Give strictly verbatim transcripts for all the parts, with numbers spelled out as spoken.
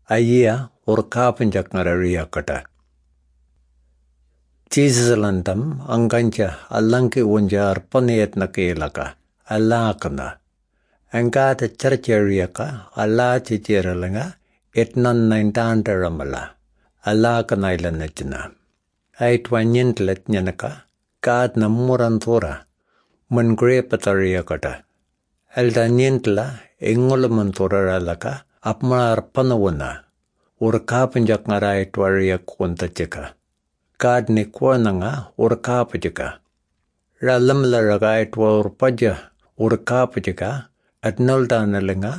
ayia urkapanjakngarariyakata. Chisalantam angancha allanki unja arpaniyatnakelaka alakana. Angata charcheriyaka alla chichiralanga etnan naintantaramala alakana ilanachina. Aitwanyintlatnyanaka kaad namuranthura mungrepatariyakata. Aldanyintla engulamanthuraralaka apmarpanawuna urkapanjakngaraitwariyakuntachika. Kaad nikwananga urkapajika. Ralamlaragaitwa urpaja urkapajika atnaldanalanga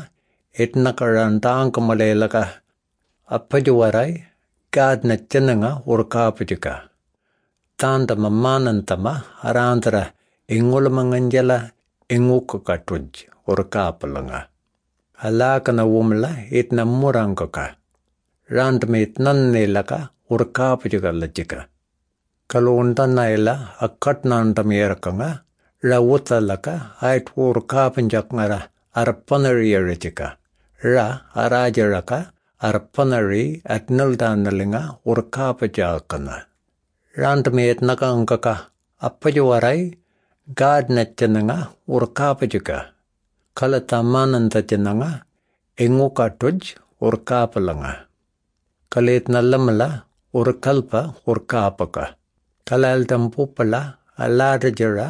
etnakarantaankamalelaka apajuwarai kaad nachananga urkapajika. Tanda mamanantama arantara ingulamanganjala ingukakatuj urkapalanga. Alakana wumla etnamurangaka. Randmetnannelaka urkapajika. Kalundanaila akatnandamerakanga rawutalaka aitwa urkapanjakngara arpanariyarachika. Ra arajaraka arpanari atnaldanalinga urkapajakana. Randmetnaka angkaka apajuwarai gaad nachananga urkapajika. Kalatamanantachananga ingukatuj urkapalanga. Kaletnalamala urkalpa urkapaka. Kalaltampupala aladajara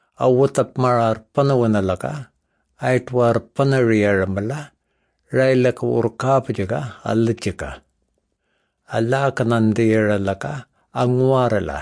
awutapmararpanawanalaka aitwarpanariyaramala railaka urkapajika alachika. Alakanandiyaralaka angwarala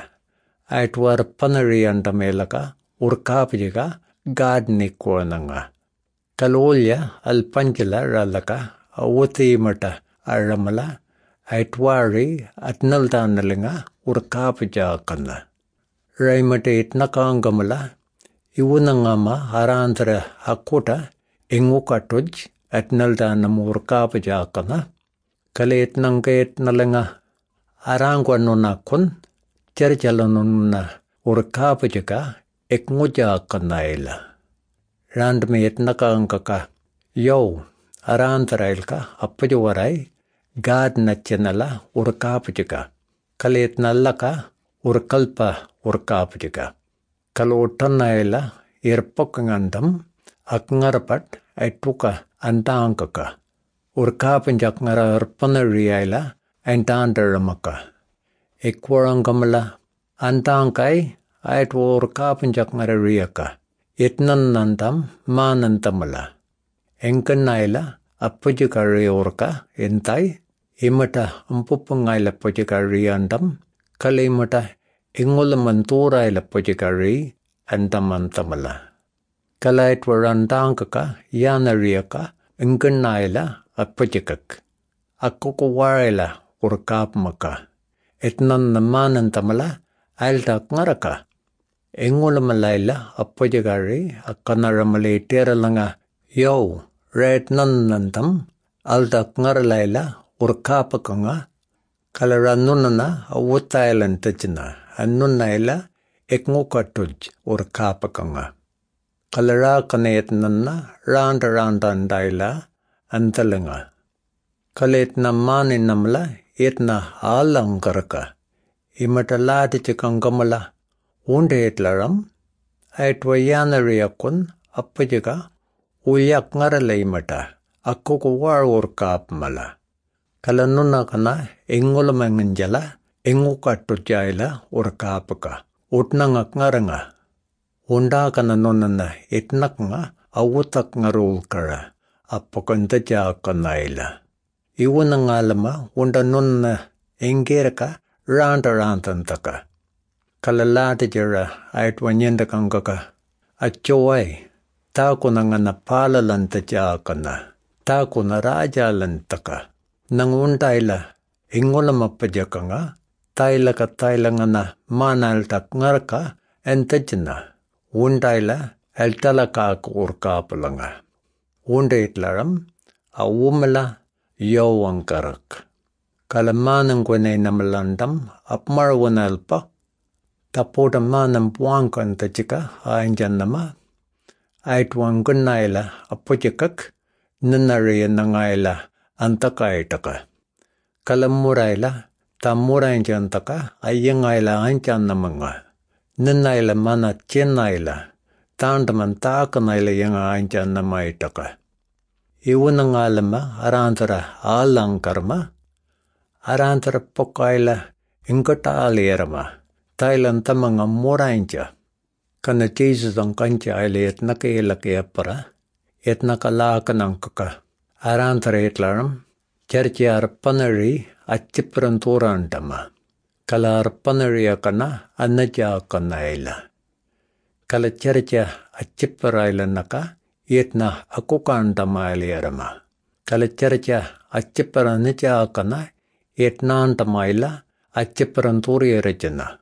aitwarpanariyandamelaka urkapajika gaadnikwananga. Kalolya alpanjala ralaka awutimata aramala aitwari atnaldanalinga urkapajakana. Raimata itnakangamala iwunangama arantara akuta ingukatuj atnaldanamu urkapajakana. Kaleitnangkaitnalinga arangwanunakun charchalanunna urkapajika ekngujakanaila. Randmetnakaangkaka yow arantarailka apajuwarai gaad nachanala urkapajika. Kaletnalaka urkalpa urkapajika. Kalotanaila irpokangandam akngarapat aituka antangkaka. Urkapanjakngara arpanariyaila antandaramaka. Ekwarangamala antangkai aitwa urkapanjakngarariyaka. Etnannandam manantamala. Enkanaila apajikariyorka entai imata ampupangaila pajikariyandam kalimata ingulamanthuraila pajikari antamantamala. Kalaitwarantangkaka yanariyaka enkanaila apajikak. Akukuwaraila urkapmaka. Etnannamanantamala ailtakngaraka. Engulamalila apajikari akanaramalitieralanga yow retnannantam altakngaralaila urkapakanga kalaranunana awutailantajina annunaila ekngukatuj urkapakanga. Kalarakanetnanna randarandandaila antalanga. Kaletnamaninamla etna alangaraka. Imatalatichikangamala undeetlaram aitwayanariyakun apajika uyakngaralaimata akkukuwar urkapmala. Kalanunakana engulamanganjala engukatujaila urkapaka. Utnangakngaranga. Undakananunana etnaknga awutakngarulkara appakantajakanaila. Iwunangalama undanunna engeraka randarantantaka. Kalalatijara aitwanyendakangaka achowai takunangana palalantajakana takuna rajalantaka nangundaila ingulamapajakanga tailaka tailangana manaltakngarka entajina undaila altalakak urkapalanga. Undaitlaram awumala yowangkarak. Kalamanangwane namalandam apmarwanalpa tapodamanam puangkantajika ainjanama aitwangunaila apujakak nanariyanangaila antakaitaka. Kalamuraila, Tamurainjantaka, Ayangaila Anchanamanga, Ninaila Mana Chenaila, Tandaman Takanaila Yanga Anchanamaitaka. Iwunangalama, Arantara Alankarma, Arantara Pokaila, Inkatalierama, Thailand Tamanga Murainja. Kana Jesus ang kancha ay et nakailaki apara, et nakalakanankaka. Arantara etlaram, Cherchi arpanari achipranturantama. Kala arpanari akana anaja akanaila. Kala chercha achiparaila naka yetna akukantamailirama. Kala chercha achiparanaja akana yetnantamaila achipranturierajana.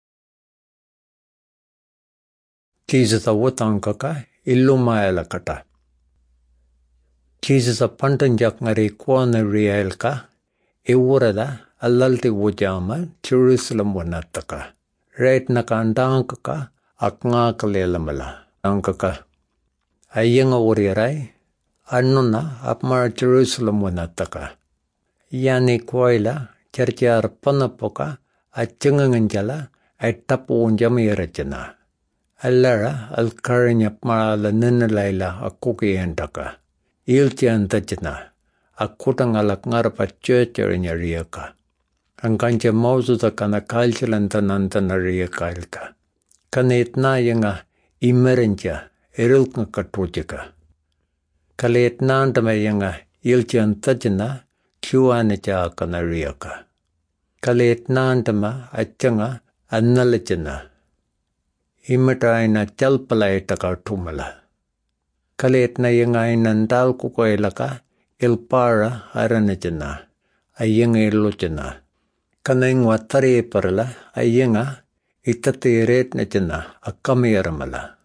Jesus awutankaka illumaila kata. Jesus a pantanjak ngari kuana rielka, Iwurada allalti wujama Jerusalem wanataka. Right nakandankaka akngakalelamala. Ankaka. Ayanga wurirai, annuna apmar Jerusalem wanataka. Yani koila, cherchiar panapoka, achanganganjala, at tapu unjamirajana. Allara alkaranya apmala ninalaila akuki entaka. Ilti antajana, akutang alak ngarapa churcherinya riaka. Ang kancha mausuta kana kalchalantananta na riaka ilka. Kana itna yanga imerencha erilka katujika. Kala itna antama yanga ilti antajana kiwanacha kana riaka. Kala itna antama achanga annalachana. Imata aina chalpala itaka tumala. Kaletna yung ainan dal kukoilaka ilpara aranajana ayang ilojana. Kanang watari parala ayanga itatiret na jana akamiramala.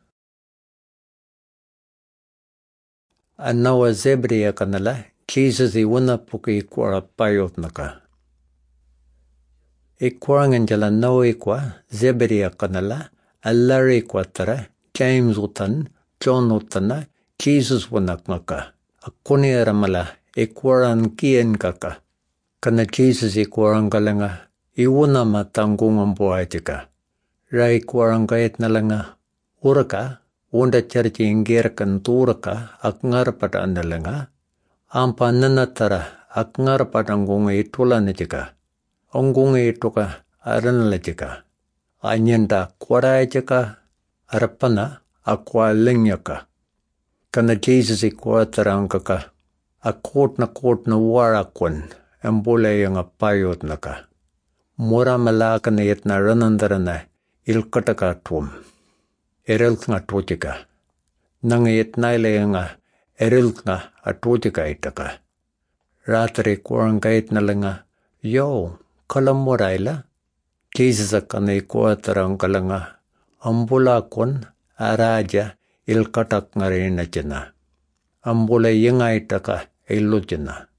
Anawa zebria kanala Jesus iwana puki ikwara payot naka. Ikwarangan jala nawa ikwa zebria kanala alari kwatara James utan John utana Jesus wanakmaka. Akuni ramala ikwaran kien kaka. Kana Jesus ikwaran kalanga iwuna matanggung ang buhay jika. Ra ikwaran kayat nalanga uraka unda charji ingir kan turaka akngar pada andalanga. Ampa nanatara akngar padanggung itulan jika. Onggung ituka aranala jika. Anyanda kwaray jika arapana akwa lingyaka. Kana Jesus ikwatarang kaka, akot na kot na warakwan, ang bulay ang apayot naka. Mura malaka na yet na ranandara na ilkataka tuam. Erilk nga tutika. Nang yet na ilay nga erilk nga atutika itaka. Ratari kurang kait na langa, yo, kalamurayla. Jesus akana ikwatarang kalanga, ambulakon araja, ilkatak ngarin na jana. Ambula yangay taka ilo jana.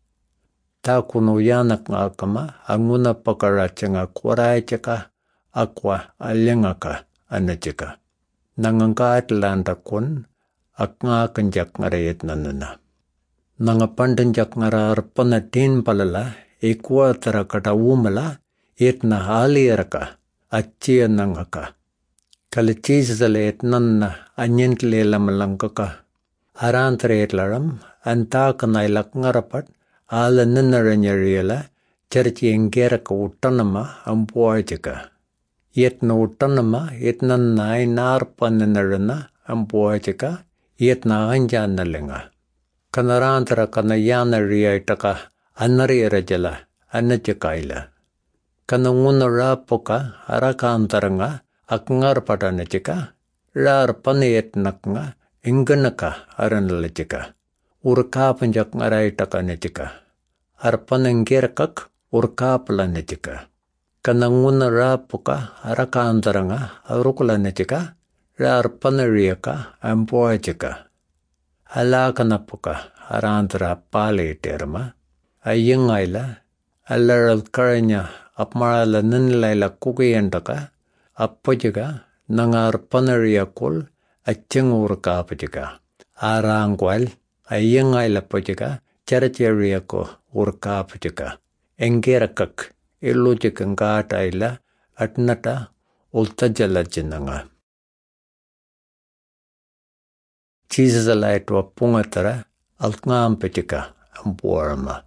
Ta kuno yanak nga kama anguna pakaracha nga kwaray chaka akwa alyangaka anachika. Nangangka atlanta kun ak nga kanjak ngarayat nanana. Nangapandanjak ngararpanatin palala ikwa tarakata wumala itna haliraka atchiya nangaka. Kala Jesus alayat nanna anyentli lamalangkaka. Arantre etlaram anta kanailak ngarapat ala ninaranyariyala charchi engeraka utanama ampuajika. Yetna utanama yetna nai narpananarana ampuajika yetna anjanalinga. Kanarantra kanayana riyaitaka anariyarajala anachikaila. Kananguna rapoka arakantaranga akngar padana jika, rar panayat naknga, inganaka aranala jika. Urka panjak ngaray taka na jika. Arpananggerkak urka pala na jika. Kananguna rapuka arakantaranga arukula na jika, rar panariyaka ampuwa jika. Alaka na puka arantara pali terma, ayangayla, alaral karanya apmarala nanilayla kukiyantaka, Appajaga nangar panariyakul achangur kapajaga. Arangwal ayangay lapajaga charachariyako urkapajaga. engerakak ilujikangata ila atnata ultajalajinanga. Jesus alaitwa pungatara alkngampetika ampuarama.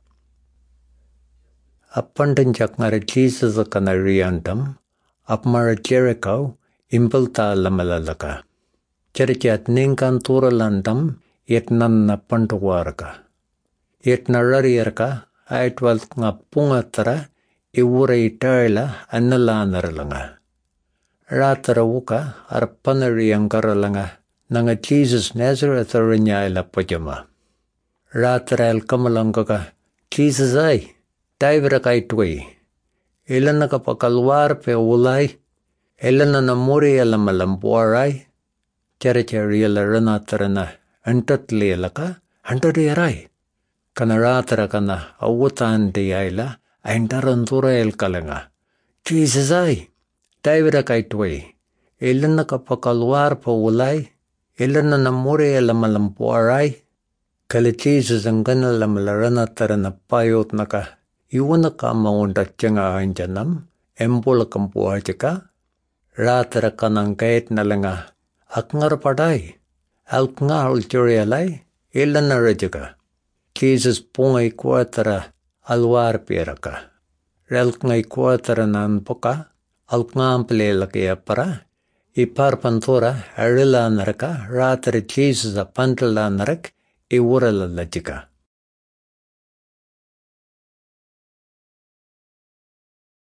Apandanjak ngara Jesus akanariantam apmara Jericho impulta lamalalaka. Cerichat ningkan turalandam yetnan na pantuwaraka. Yetna rariyarka aitwal nga pungatara iwura itaila analanaralanga. Ratara wuka arpanariyangkaralanga nanga Jesus Nazareth arinyaila pajama. Ratara el kamalangaka Jesus ay taivra kaitway. Ilana kapakalwar pe ulay. Ilana namuri alamalampuaray. Cericariala ranatarana antatlilaka antariyaray. Kana ratara kana awutan diyaila aintarantura el kalanga. Jesus ay taivra kaitway. Ilana kapakalwar pe ulay. Ilana namuri alamalampuaray. Kala Jesus ang ganalamalana tarana payot naka. Iwana ka maundat tiyanga anjanam, embula kampuha jika, ratara kanang kait nalanga, akngar paday, alkngar ulturialay, ilan na rajika. Jesus pungay kuatara alwar piraka. Relkngay kuatara nanpoka, alkngample lakia para, iparpantura arila naraka, ratara Jesus apantala narak, iwura lalajika.